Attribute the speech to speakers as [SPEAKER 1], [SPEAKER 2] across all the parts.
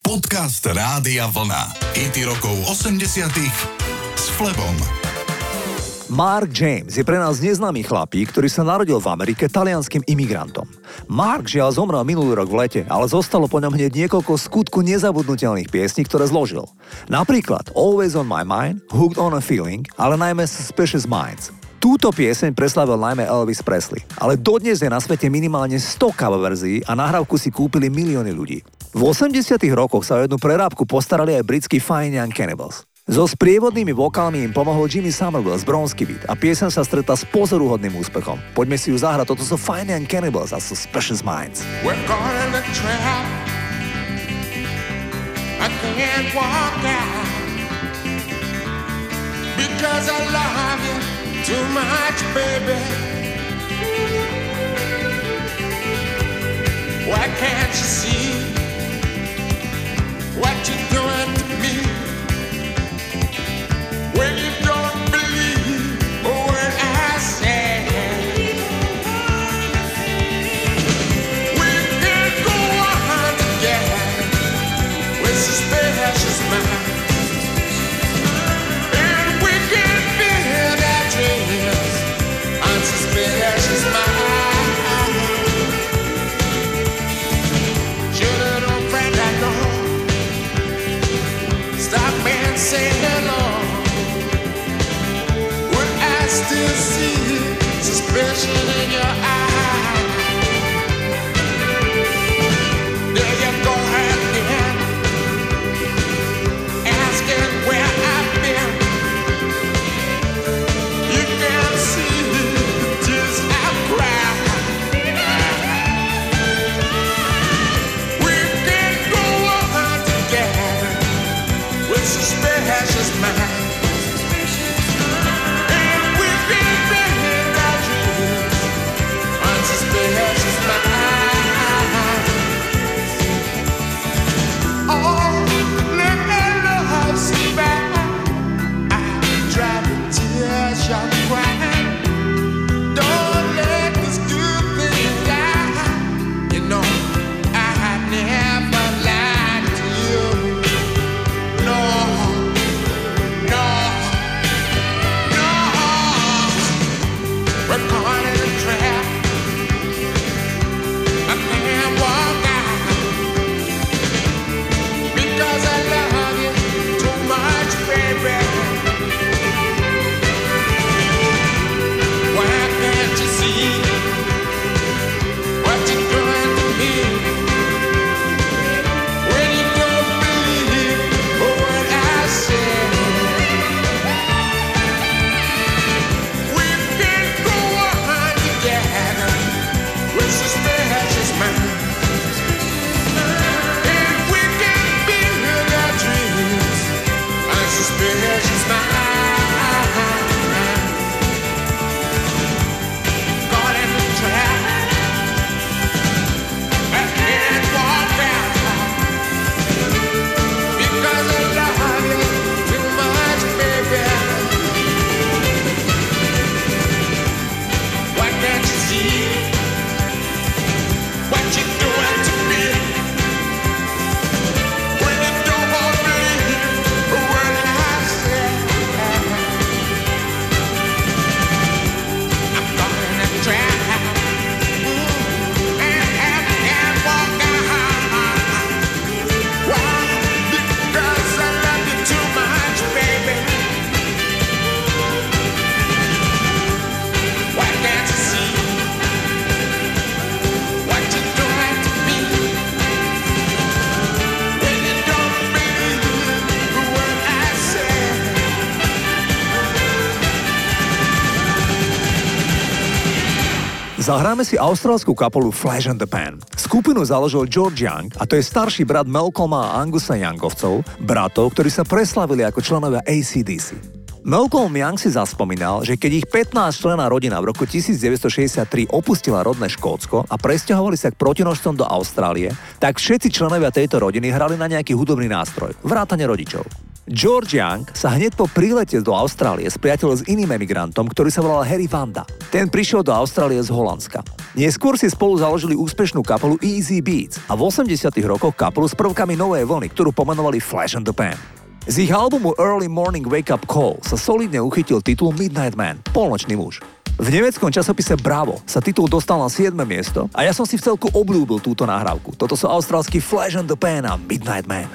[SPEAKER 1] Podcast Rádia Vlna. Hity rokov 80-tych s Flebom.
[SPEAKER 2] Mark James je pre nás neznámy chlapík, ktorý sa narodil v Amerike talianskym imigrantom. Mark žiaľ zomrel minulý rok v lete, ale zostalo po ňom hneď niekoľko skutku nezabudnutelných piesní, ktoré zložil. Napríklad Always on my mind, Hooked on a feeling, ale najmä Suspicious Minds. Túto pieseň preslavil najmä Elvis Presley, ale dodnes je na svete minimálne 100 cover verzií a nahrávku si kúpili milióny ľudí. V 80. rokoch sa o jednu prerábku postarali aj britskí Fine Young Cannibals. So sprievodnými vokálmi im pomohol Jimmy Somerville z Bronski Beat a pieseň sa stretla s pozoruhodným úspechom. Poďme si ju zahrať, toto sú Fine Young Cannibals a Suspicious Minds.
[SPEAKER 3] We're caught in a trap. I can't walk out because I love you too much, baby. Why can't you see what you're doing to me? When you don't believe a word I say, we can go on together with suspicious minds, and we can build our dreams on suspicious minds. Should an old friend I know stop and say hello? Still see suspicion in your eyes. There you go again, asking where I've been. You can see the tears I've cried. We can go on together with suspicious minds.
[SPEAKER 2] Zahráme si austrálskú kapelu Flash and the Pan. Skupinu založil George Young a to je starší brat Malcolma a Angusa Youngovcov, bratov, ktorí sa preslavili ako členovia AC/DC. Malcolm Young si zaspomínal, že keď ich 15-členná rodina v roku 1963 opustila rodné Škótsko a presťahovali sa k protinožcom do Austrálie, tak všetci členovia tejto rodiny hrali na nejaký hudobný nástroj, vrátane rodičov. George Young sa hneď po prílete do Austrálie spriateľil s iným emigrantom, ktorý sa volal Harry Vanda. Ten prišiel do Austrálie z Holandska. Neskôr si spolu založili úspešnú kapelu Easy Beats a v 80. rokoch kapelu s prvkami novej vlny, ktorú pomenovali Flash in the Pan. Z ich albumu Early Morning Wake Up Call sa solidne uchytil titul Midnight Man, polnočný muž. V nemeckom časopise Bravo sa titul dostal na 7. miesto a ja som si v celku obľúbil túto nahrávku. Toto sú austrálsky Flash in the Pan a Midnight Man.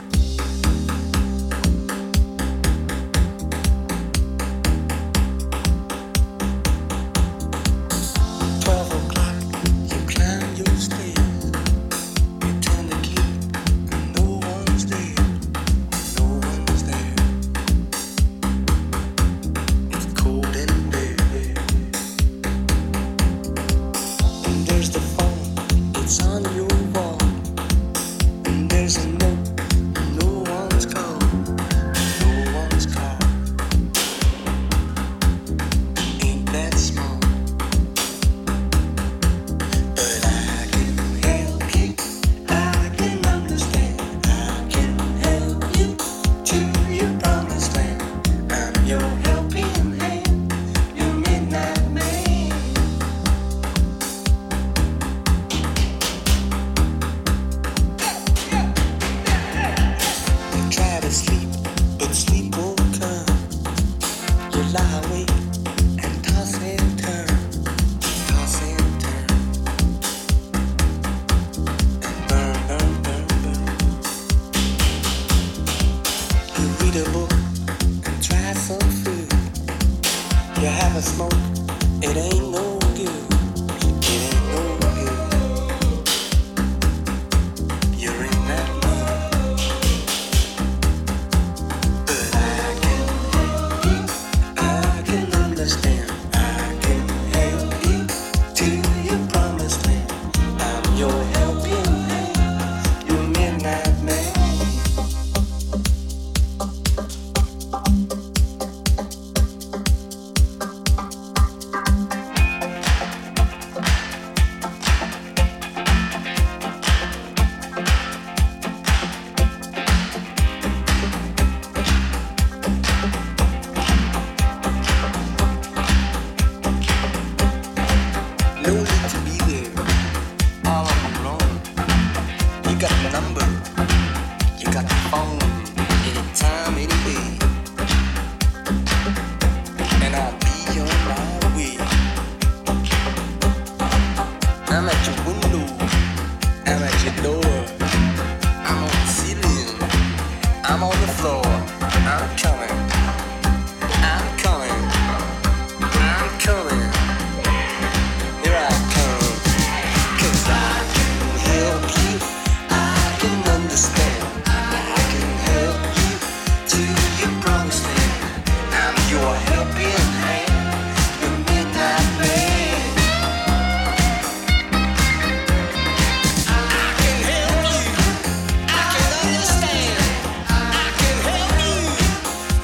[SPEAKER 3] 'Cause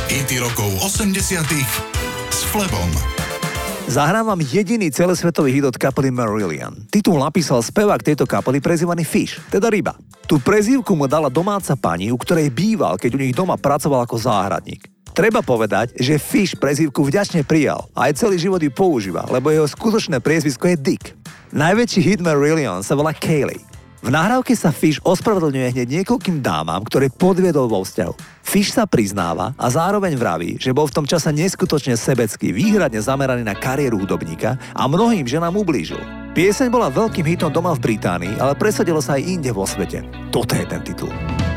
[SPEAKER 1] Hity rokov 80 s Flebom.
[SPEAKER 2] Zahrám vám jediný celosvetový hit od kapely Marillion. Titul napísal spevák tejto kapely prezývaný Fish, teda ryba. Tú prezývku mu dala domáca pani, u ktorej býval, keď u nich doma pracoval ako záhradník. Treba povedať, že Fish prezývku vďačne prijal a aj celý život ju používa, lebo jeho skutočné priezvisko je Dick. Najväčší hit Marillion sa volá Kaylee. V nahrávke sa Fish ospravedlňuje hneď niekoľkým dámam, ktoré podviedol vo vzťahu. Fish sa priznáva a zároveň vraví, že bol v tom čase neskutočne sebecký, výhradne zameraný na kariéru hudobníka a mnohým ženám ublížil. Pieseň bola veľkým hitom doma v Británii, ale presadilo sa aj inde vo svete. Toto je ten titul.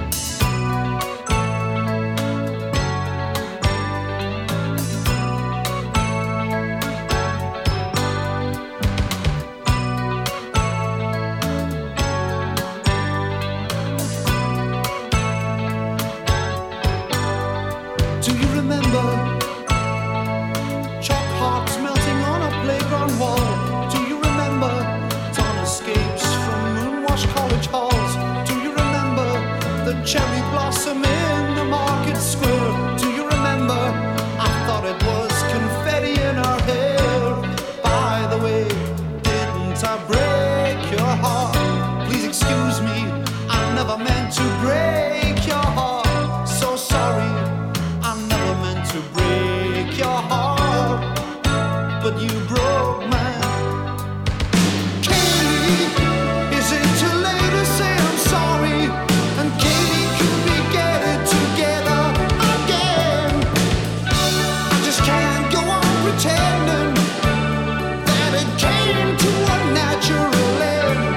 [SPEAKER 4] Cherry blossom in the market square. Do you remember? I thought it was confetti in our hair. By the way, didn't I break your heart? Please excuse me, I never meant to break your heart. So sorry, I never meant to break your heart, but you broke mine. Kaylee, is it too late to say I'm sorry? And Kaylee, could we get it together again? I just can't go on pretending that it came to a natural end.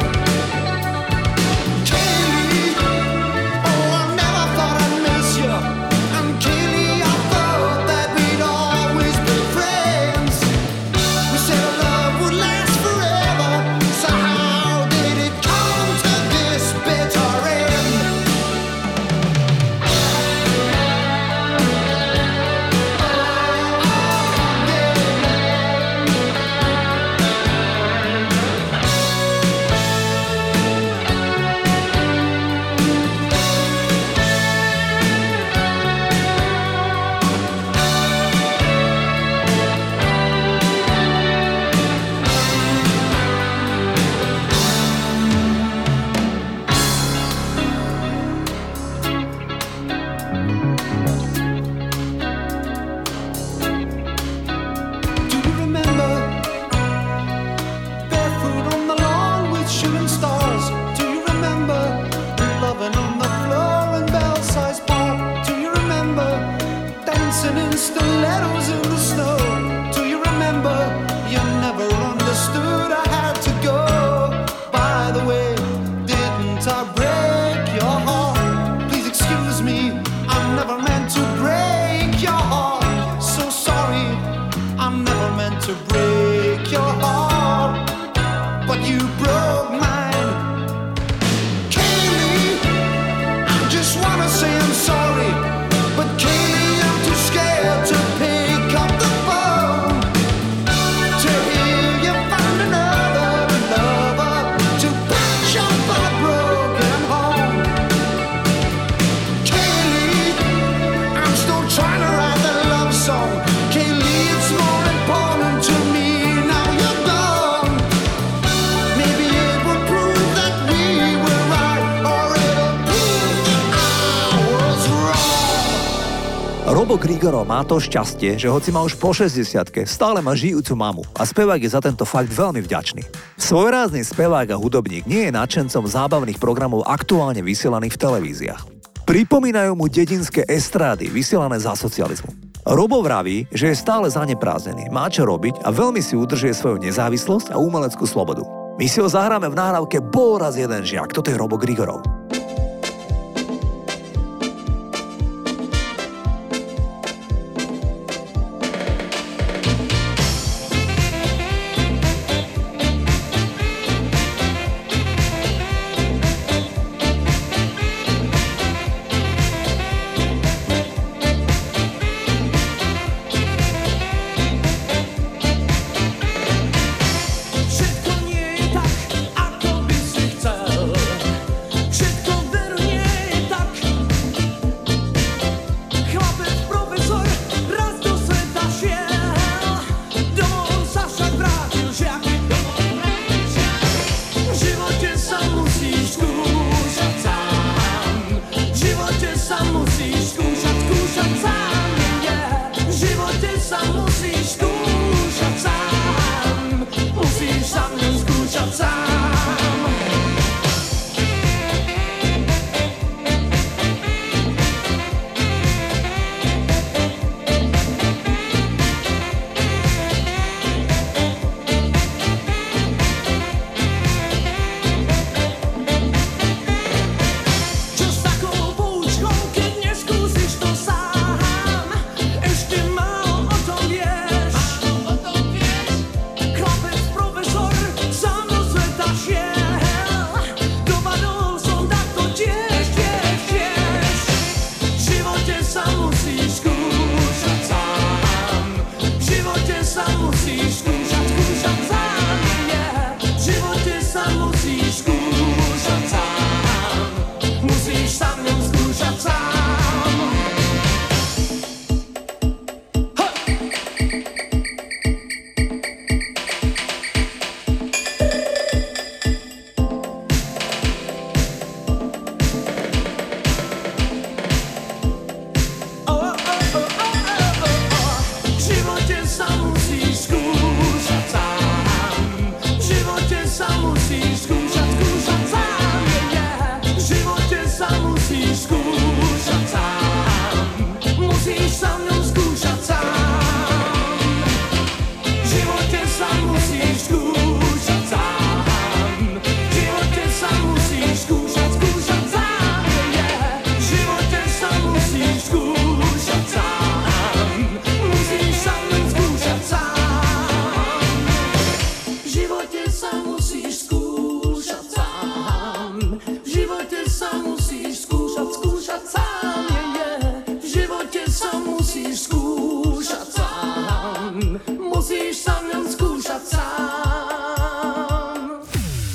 [SPEAKER 4] Kaylee, oh, I never thought I'd miss you. And Kaylee, I thought that we'd always be friends. We said our love would last forever, so how did it come to this bitter end? Do you remember barefoot on the lawn with shooting stars? Do you remember loving on the floor in Belsize Park? Do you remember dancing in stilettos in the snow? Do you remember you never understood I had to go? By the way, didn't I break your heart? Please excuse me, I never meant to break your heart. So sorry, I never meant to break your heart, but you broke mine. Kaylee, I just wanna say I'm sorry, but Kaylee, I'm too scared to pick up the phone. To hear you find another lover to patch up our broken home. Kaylee, I'm still trying to write the love song. Kaylee, it's more important to me now you're gone. Maybe it will prove that we were right, or it'll prove that I was wrong.
[SPEAKER 2] Robo Grigoro má to šťastie, že hoci má už po 60-ke, stále má žijúcu mamu a spevák je za tento fakt veľmi vďačný. Svojrázny spevák a hudobník nie je nadšencom zábavných programov aktuálne vysielaných v televíziách. Pripomínajú mu dedinské estrády vysielané za socializmu. Robo vraví, že je stále zaneprázdnený, má čo robiť a veľmi si udržuje svoju nezávislosť a umeleckú slobodu. My si ho zahráme v nahrávke Bol raz jeden žiak, toto je Robo Grigorov.
[SPEAKER 4] Wszystko nie tak, ako by si chcel.
[SPEAKER 3] musíš skúšať sám, yeah. V živote sa musíš skúšať sám. Musíš sa v ňom skúšať sám.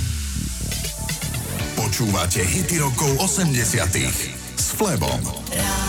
[SPEAKER 1] Počúvate hity rokov 80 s Flebom.